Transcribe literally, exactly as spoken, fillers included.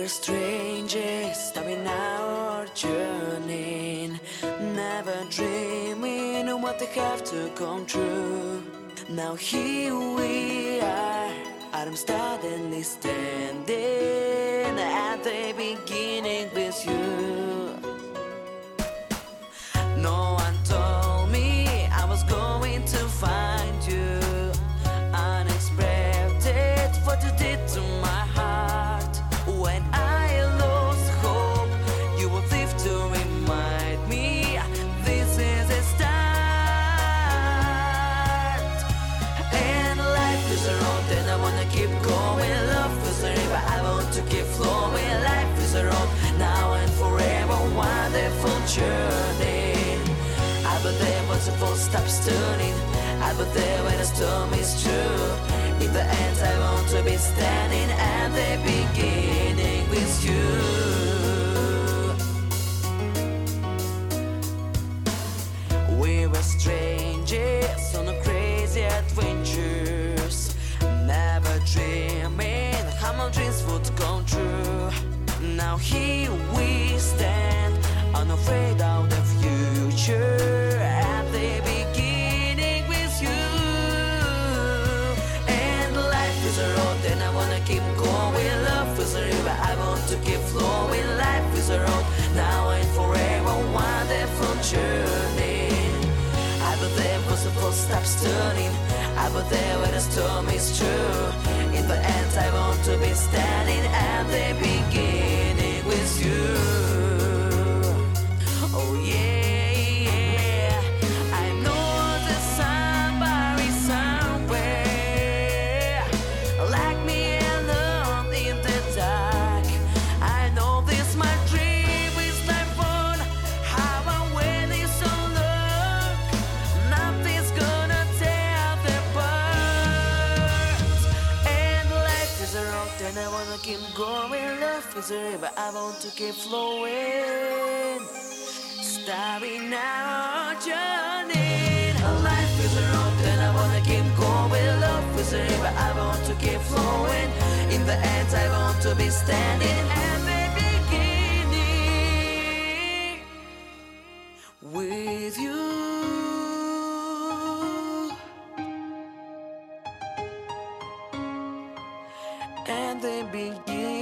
We're strangers, starting our journey, never dreaming of what they have to come true. Now here we are, I'm suddenly standing at the beginning with you. No one told me I was going to find you. Unexpected what you did to my heart. When I lost hope, you were there to remind me this is a start. And life is a road and I wanna keep going. Love is a river, I want to keep flowing. Life is a road, now and forever, wonderful journey. I bet there was a full stop turning. I bet there when the storm is true. In the end I want to be standing at the beginning with you. We were strangers on a crazy adventures, never dreaming how my dreams would come true. Now here we stand, unafraid of the future, at the beginning with you. And life is a road and I wanna keep going. Love is a river, I want to keep flowing. Life is a road, now and forever, wonderful journey. I bet there was a full stop turning. I bet there when the storm is true. In the end I want to be standing at the beginning with you. Oh yeah, yeah. I know there's somebody somewhere like me alone in the dark. I know this my dream is life on. How and when it's so long, nothing's gonna tear the apart. And life is a road and I wanna keep going. Love is a river, I want to keep flowing. Starting our journey. Life is a road and I wanna keep going. Love is a river, I want to keep flowing. In the end I want to be standing at the beginning with you. At the beginning